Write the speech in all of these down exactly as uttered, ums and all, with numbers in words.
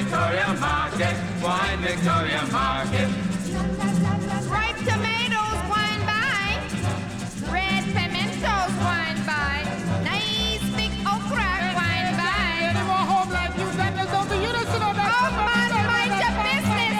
Victoria Market, Wine Victoria Market. Ripe tomatoes, wine by. Red pimentos, wine by. Nice big okra, wine by. Any more home like you, that is over you to sit on that. Oh, man, mind your business.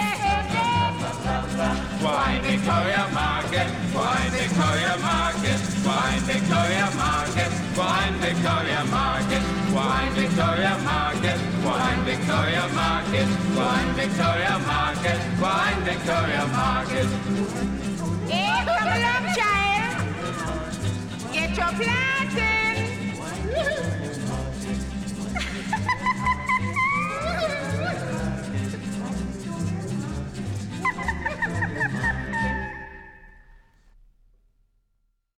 Wine Victoria Market, Wine Victoria Market, Wine Victoria Market, Wine Victoria Market, Wine Victoria Market, Wine Victoria Market, Wine Victoria Market, Wine Victoria Market. Hey, come along, child. Get your planting.